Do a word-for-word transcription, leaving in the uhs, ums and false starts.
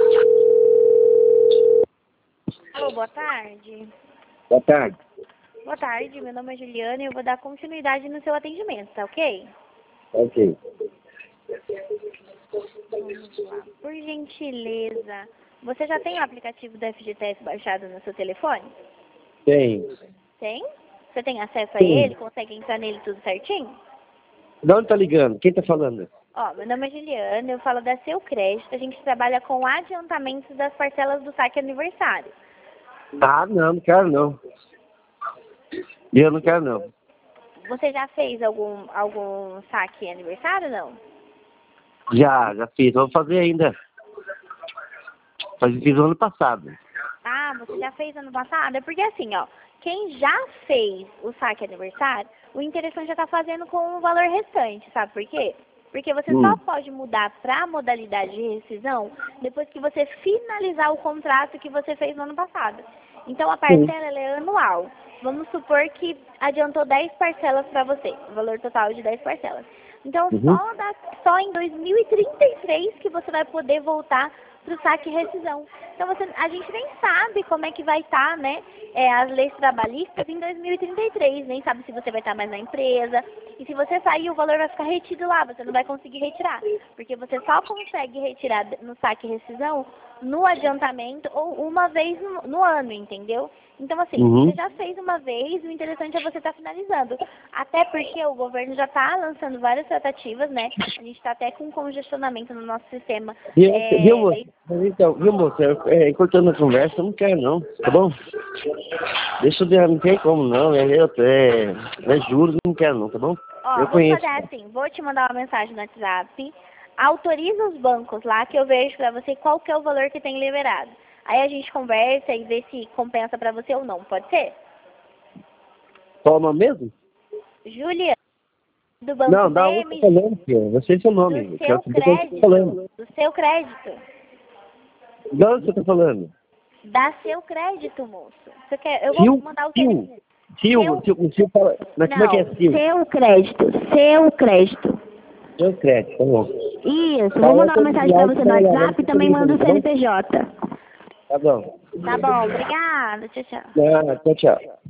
Alô, boa tarde. Boa tarde. Boa tarde, meu nome é Juliana e eu vou dar continuidade no seu atendimento, tá ok? Ok. Vamos lá. Por gentileza, você já tem o aplicativo do F G T S baixado no seu telefone? Tem. Tem? Você tem acesso a Tem. ele? Consegue entrar nele tudo certinho? De onde tá ligando? Quem tá falando? Ó, meu nome é Juliana, eu falo da Seu Crédito, a gente trabalha com adiantamentos das parcelas do saque aniversário. Ah, não, não quero não. Eu não quero não. Você já fez algum, algum saque aniversário, não? Já, já fiz. Vou fazer ainda. Mas fiz no ano passado. Ah, você já fez ano passado? É porque assim, ó, quem já fez o saque aniversário, o interessante já tá fazendo com o valor restante, sabe por quê? Porque você Hum. só pode mudar para a modalidade de rescisão depois que você finalizar o contrato que você fez no ano passado. Então a Sim. parcela ela é anual. Vamos supor que adiantou dez parcelas para você, o valor total de dez parcelas. Então Uhum. só, da, só em dois mil e trinta e três que você vai poder voltar para o saque e rescisão. Então você, a gente nem sabe como é que vai estar, né, é, as leis trabalhistas em dois mil e trinta e três, nem sabe se você vai estar mais na empresa. E se você sair, o valor vai ficar retido lá, você não vai conseguir retirar. Porque você só consegue retirar no saque e rescisão no adiantamento ou uma vez no, no ano, entendeu? Então, assim, Uhum. você já fez uma vez, o interessante é você estar finalizando. Até porque o governo já está lançando várias tratativas, né? A gente está até com congestionamento no nosso sistema. Viu, É, viu, moça? Então, viu, moça? Eu, é, cortando a conversa, eu não quero não, tá bom? Deixa eu ver, não tem como não. É, eu, é, é juros, não quero não, tá bom? Ó, Eu vamos conheço. fazer assim, vou te mandar uma mensagem no WhatsApp, autoriza os bancos lá que eu vejo pra você qual que é o valor que tem liberado. Aí a gente conversa e vê se compensa pra você ou não, pode ser? Qual o nome mesmo? Juliana, do Banco Não, dá um que eu tô B M G, falando, filho. Você é seu do nome. Que é o seu que eu tô falando. crédito, do seu crédito, De onde você tá falando? dá seu crédito, moço. Você quer, eu vou Sil? mandar o Sil? telefone. Sil, Seu, Sil, o Sil fala. Mas como é que é não, Sil? seu crédito, seu crédito. Seu crédito, tá bom. Isso, vou Fala mandar uma todo mensagem pra dia, você no fala lá, WhatsApp e vamos também manda o tá bom? C N P J. Tá bom. Tá bom, obrigada, tchau, tchau. Ah, tchau, tchau.